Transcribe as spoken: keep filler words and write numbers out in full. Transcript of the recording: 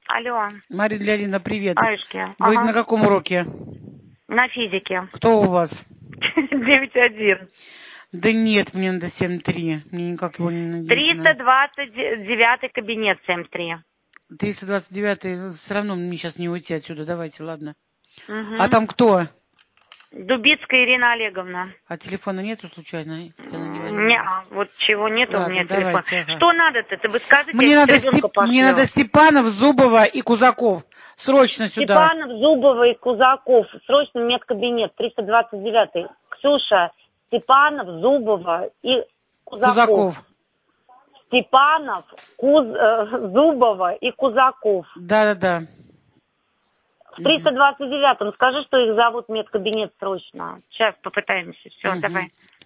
Алло. Марина Леонидовна, привет. Аюшки. Вы Ага. на каком уроке? На физике. Кто у вас? девять один. Да нет, мне надо семь три. Мне никак его не написано. триста двадцать девятый кабинет семь три. триста двадцать девятый. Все равно мне сейчас не уйти отсюда. Давайте, ладно. Угу. А там кто? Дубицкая Ирина Олеговна. А телефона нету случайно? Не, вот чего нету Ладно, у меня телефона. давайте, ага. Что надо-то? Ты бы скажите, Мне я надо, ребенка Степ... пошлю. мне надо Степанов, Зубова и Кузаков. Срочно сюда. Степанов, Зубова и Кузаков. Срочно медкабинет. триста двадцать девятый. Ксюша, Степанов, Зубова и Кузаков. Кузаков. Степанов, Куз... э, Зубова и Кузаков. Да-да-да. В триста двадцать девятом скажи, что их зовут медкабинет срочно. Сейчас попытаемся. Все, Угу. давай.